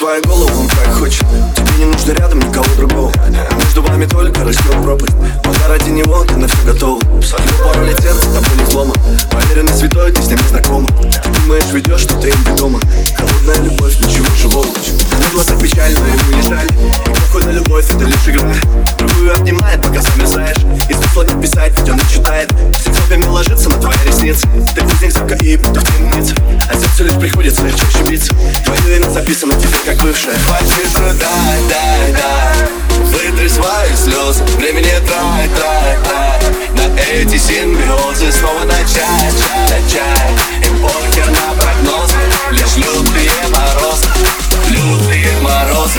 твою голову он так хочет. Тебе не нужно рядом никого другого. Между вами только растет пропасть. Пока ради него ты на все готова. Его пару лет сердце тобой не взломан. Поверенный святой, ты с ним не знакома. Думаешь, ведешь что-то им ведомо. Холодная любовь, ничего живого. На глазах печально, ему не жаль. И поход на любовь, это лишь игра. Другую обнимает, пока замерзаешь. И смысла не писать, ведь он не читает. Все хлопьями ложится на твои ресницы. Ты кузнец, сука, и будто в темнице. А сердцу лишь приходится чаще биться. Твое имя записано теперь как бывшее. Хватит рыдай, дай, дай. Вытри свои слезы, времени трай, трай, трай. На эти симбиозы снова начать, чай. Им похер на прогнозы, лишь лютые морозы, лютые морозы.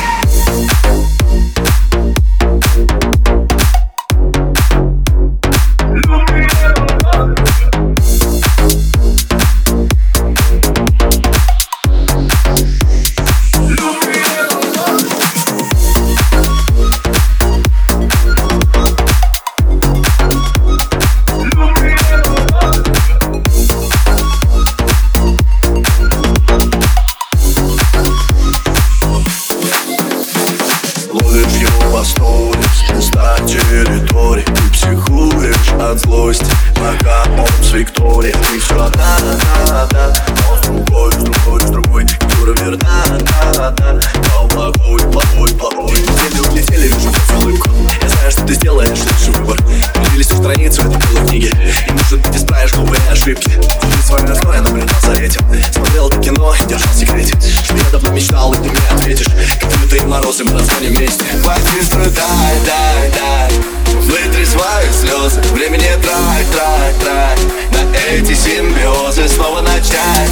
Ловишь его по сторис, места территории. Ты психуешь от злости, пока он с Викторией. Ты все одна, он с другой, Юра верна, но плохой. Недели улетели, вижу твою улыбку. Я знаю, что ты сделаешь лучший выбор. Перелистив страницу, это было в книге. И может быть исправишь глупые ошибки. Ты свое основное, я наблюдал за этим. Смотрел это кино и держал в секрете, что я давно мечтал, и ты мне ответишь. Как лютые морозы, мы назвоним вместе. Хватит рыдай, дай, дай. Вытри свои слезы, времени трай, трай, трай. На эти симбиозы снова начать,